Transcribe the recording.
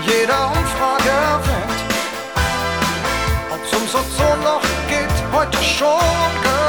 jeder Umfrage erwähnt. Ob's um Ozonloch geht, heute schon